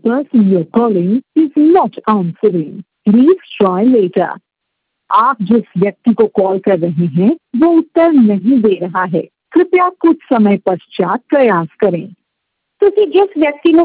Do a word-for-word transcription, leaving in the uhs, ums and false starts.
person you're calling is not answering. Please try later. आप जिस व्यक्ति को कॉल कर रहे हैं वो उत्तर नहीं दे रहा है। कृपया कुछ समय पश्चात प्रयास करें। ਤੁਸੀਂ ਜਿਸ ਵਿਅਕਤੀ ਨੂੰ